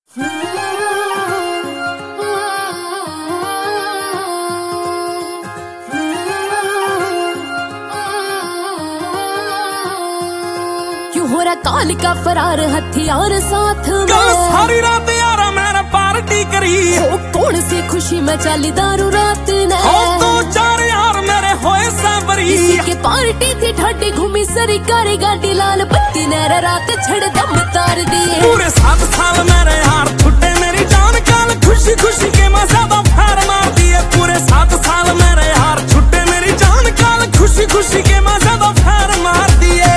हो रहा काल का फरार हथियार साथ में सारी रात यारा मैंने पार्टी करी हो कौन सी खुशी में चली दारू रात ने दो चार यार मेरे होए सबरी किसी के पार्टी थी ठाडी घूमी सरी कारी गाड़ी लाल बत्ती ने रात छड़ दम तार दिए पूरे 7 साल मेरे यार छुट्टे मेरी जान काल खुशी खुशी के मजा तो फैर मार दिए पूरे 7 साल मेरे यार छुट्टे मेरी जान काल खुशी खुशी के मजा तो फैर मार दिए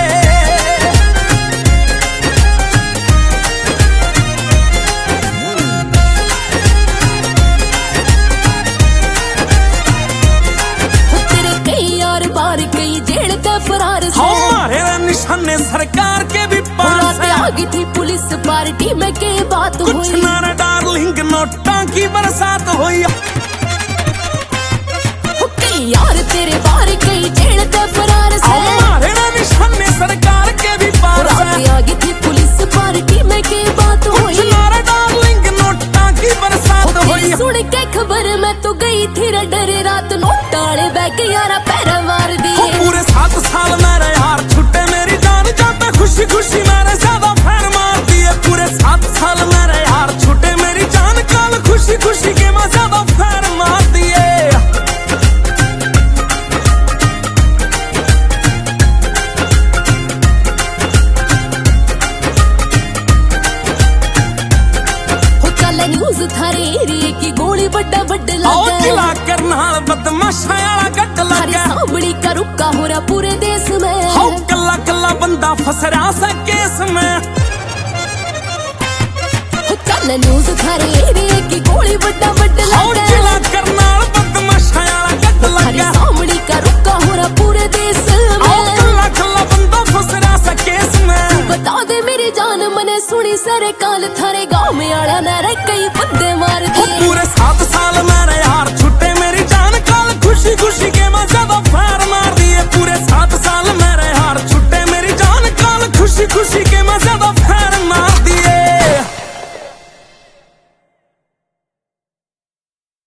फरार हमारे निशाने सरकार के भी पास है आगी थी पुलिस पार्टी में के बात हुई कुछ ना डार्लिंग नोटा की बरसात हुई यार तेरे बार कई जेल ते फरार से हमारे निशाने सरकार के भी पास है आगी थी पुलिस पार्टी में के बात हुई कुछ ना डार्लिंग नोटा की बरसात हुई सुन के खबर मैं तो गई थी डरे रात नोटाले बैग यारा पैर मार दिए पूरे 7 साल मेरे यार छुट्टे मेरी जान जाता खुशी खुशी मेरे ज्यादा फैर मार दिए पूरे 7 साल मेरे यार छुट्टे मेरी जान काल खुशी खुशी के मैं ज्यादा फैर मार दिए न्यूज थारे एरिए की गोली बड़ा बड़ा लगा जिला करनाल बदमाशा वाला गट लगा सामड़ी का रुका हो रहा पूरे देश में हाउ कल्ला कल्ला बंदा फंस रहा सा केस में चल न्यूज थारे एरिए की गोली बड़ा बड़ा लगा जिला करनाल बदमाशा वाला गट लगा सामड़ी का रुका हो रहा पूरे देश में हाउ कल्ला कल्ला बंदा फंस रहा सा केस में बता दे मेरी जान मने सुनी सरे काल थारे गांव में आड़ा ना रे कई बंदे मार दिए पूरे 7